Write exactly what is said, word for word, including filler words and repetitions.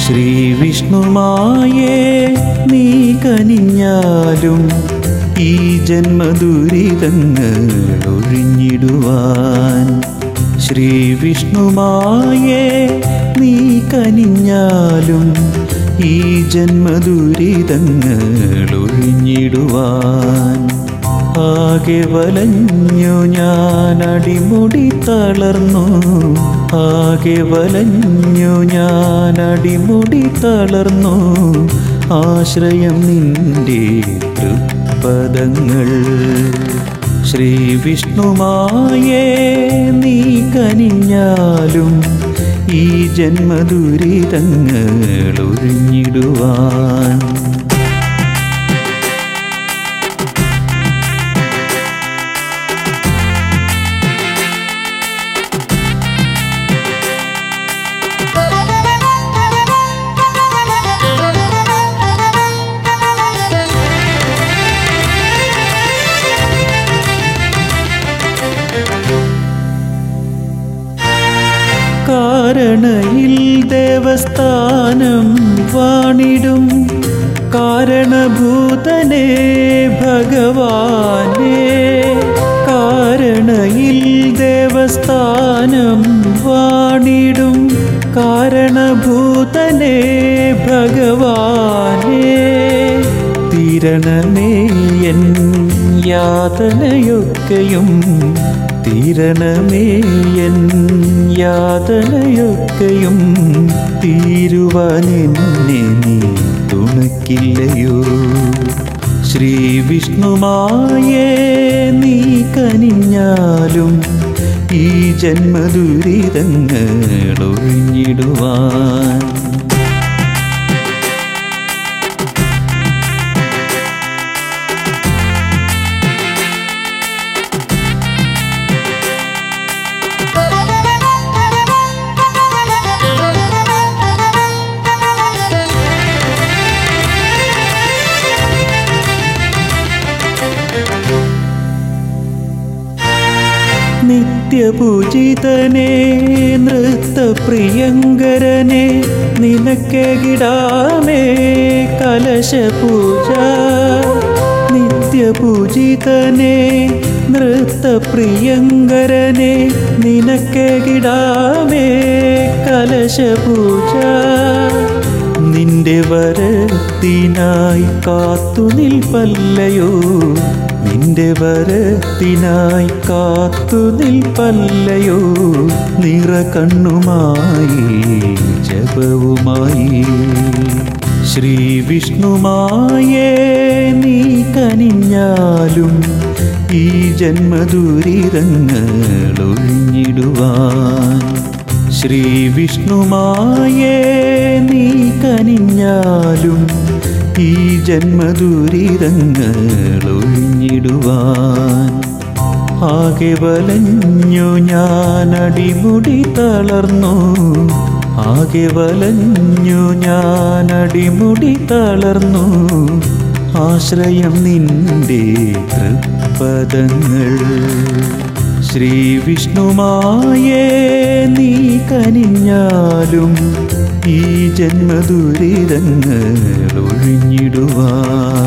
ശ്രീവിഷ്ണുമായേ നീ കനിഞ്ഞാലും ഈ ജന്മദുരിതങ്ങൾ ഒഴിഞ്ഞിടുവാൻ. ശ്രീവിഷ്ണുമായേ നീ കനിഞ്ഞാലും ഈ ജന്മദുരിതങ്ങൾ ഒഴിഞ്ഞിടുവാൻ. ആകെ വലഞ്ഞു ഞാൻ അടിമുടി തളർന്നു, ആകെ വലഞ്ഞു ഞാൻ അടിമുടി തളർന്നു. ആശ്രയം നിന്റെ തൃപ്പദങ്ങൾ. ശ്രീവിഷ്ണുമായേ നീ കനിഞ്ഞാലും ഈ ജന്മദുരിതങ്ങൾ ഒഴിഞ്ഞിടുവാൻ. കാരണയിൽ ദേവസ്ഥാനം വാണിടും കാരണഭൂതനേ ഭഗവാനേ. കാരണയിൽ ദേവസ്ഥാനം വാണിടും കാരണഭൂതനേ ഭഗവാനേ. തീരണമേ എൻ യാതനയൊക്കെയും, തീരണമേ എൻ യാതനയൊക്കെയും. തീരുവാൻ എന്നെ നീ തുണയ്ക്കില്ലയോ. ശ്രീവിഷ്ണുമായേ നീ കനിഞ്ഞാലും ഈ ജന്മദുരിതങ്ങൾ ഒഴിഞ്ഞിടുവാൻ. നിത്യപൂജിതനേ നൃത്തപ്രിയങ്കരനേ നിനക്കെകിടാമേ കലശപൂജ. നിത്യപൂജിതനേ നൃത്തപ്രിയങ്കരനേ നിനക്കെകിടാമേ കലശപൂജ. നിന്റെ വരത്തിനായി കാത്തു നിൽപ്പല്ലയോ, നിന്റെ വരത്തിനായി കാത്തു നിൽപ്പല്ലയോ. നിറകണ്ണുമായി ജപവുമായി. ശ്രീവിഷ്ണുമായേ നീ കനിഞ്ഞാലും ഈ ജന്മദുരിതങ്ങൾ ഒഴിഞ്ഞിടുവാൻ. ശ്രീവിഷ്ണുമായേ നീ കനിഞ്ഞാലും ഈ ജന്മദുരിതങ്ങൾ ഒഴിഞ്ഞിടുവാൻ. ആകെ വലഞ്ഞു ഞാൻ അടിമുടി തളർന്നു, ആകെ വലഞ്ഞു ഞാൻ അടിമുടി തളർന്നു. ആശ്രയം നിന്റെ തൃപ്പദങ്ങൾ. ശ്രീവിഷ്ണുമായേ നീ കനിഞ്ഞാലും ഈ ജന്മദുരിതങ്ങൾ ഒഴിഞ്ഞിടുവാൻ.